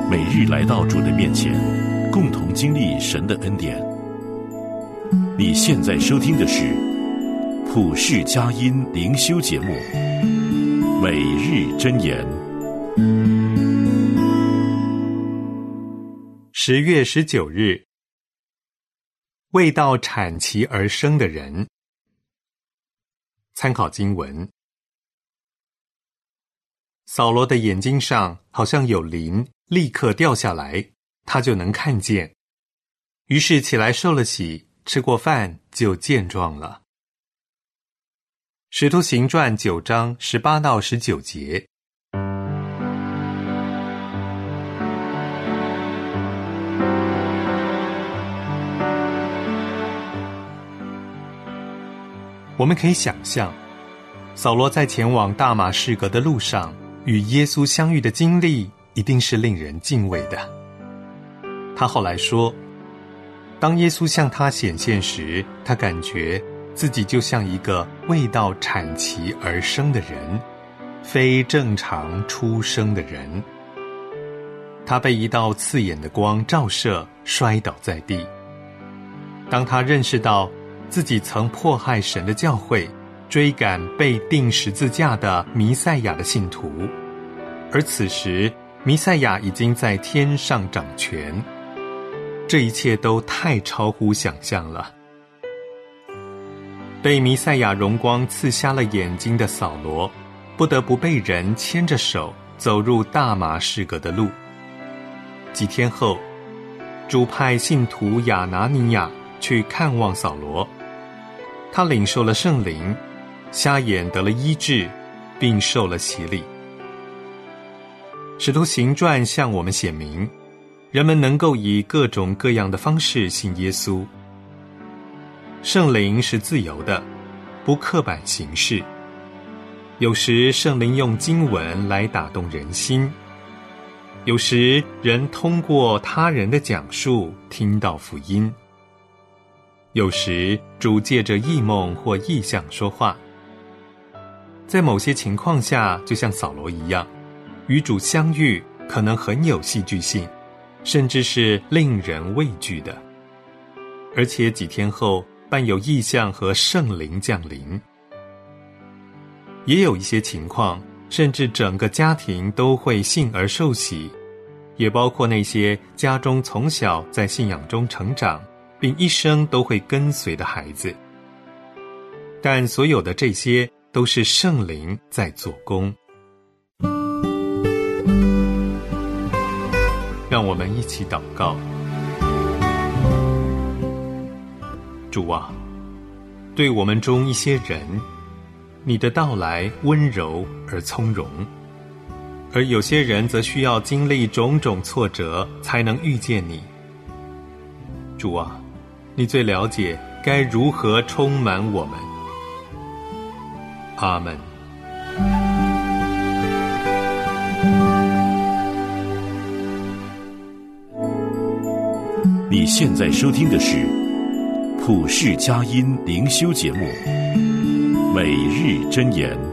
每日来到主的面前，共同经历神的恩典。你现在收听的是普世佳音灵修节目，每日箴言。 10月19日，未到产期而生的人。参考经文：扫罗的眼睛上好像有鳞，立刻掉下来，他就能看见。于是起来受了洗，吃过饭就健壮了。使徒行传9章18到19节。我们可以想象，扫罗在前往大马士革的路上与耶稣相遇的经历一定是令人敬畏的。他后来说，当耶稣向他显现时，他感觉自己就像一个未到产期而生的人，非正常出生的人。他被一道刺眼的光照射，摔倒在地。当他认识到自己曾迫害神的教会，追赶被钉十字架的弥赛亚的信徒，而此时弥赛亚已经在天上掌权，这一切都太超乎想象了。被弥赛亚荣光刺瞎了眼睛的扫罗，不得不被人牵着手走入大马士革的路。几天后，主派信徒亚拿尼亚去看望扫罗，他领受了圣灵，瞎眼得了医治，并受了洗礼。使徒行传向我们显明，人们能够以各种各样的方式信耶稣。圣灵是自由的，不刻板行事。有时圣灵用经文来打动人心，有时人通过他人的讲述听到福音，有时主借着异梦或异象说话。在某些情况下，就像扫罗一样，与主相遇可能很有戏剧性，甚至是令人畏惧的。而且几天后伴有异象和圣灵降临。也有一些情况，甚至整个家庭都会信而受洗，也包括那些家中从小在信仰中成长，并一生都会跟随的孩子。但所有的这些都是圣灵在做工。让我们一起祷告。主啊，对我们中一些人，你的到来温柔而从容，而有些人则需要经历种种挫折才能遇见你。主啊，你最了解该如何充满我们。阿们。 你现在收听的是普世佳音灵修节目，每日箴言。